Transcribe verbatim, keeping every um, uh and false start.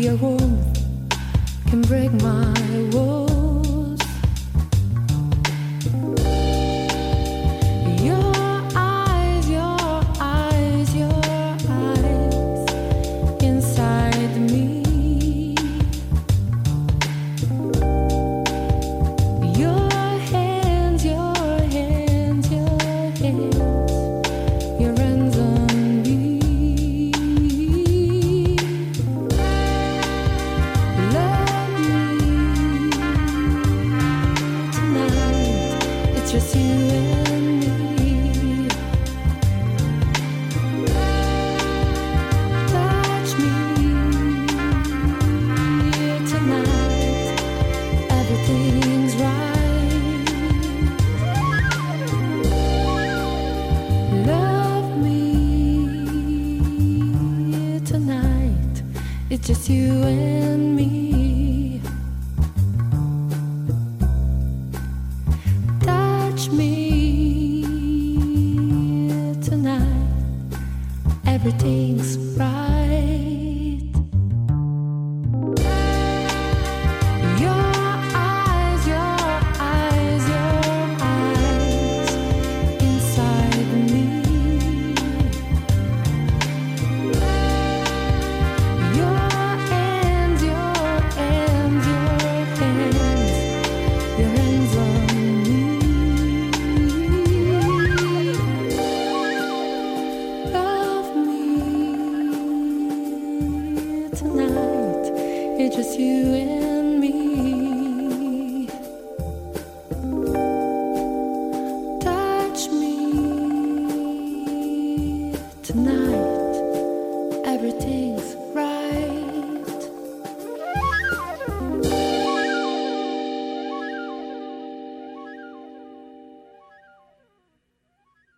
Your warmth can break my walls. Your eyes, your eyes, your eyes inside me. Your hands, your hands, your hands, your hands on me. Love me tonight. It's just you and me. Touch me tonight. Everything's right. Love me tonight. It's just you and me. Touch me tonight. Everything's right. Your eyes, your eyes, your eyes inside me. Your hands, your hands, your hands, your hands on me. Love me tonight. It's just you and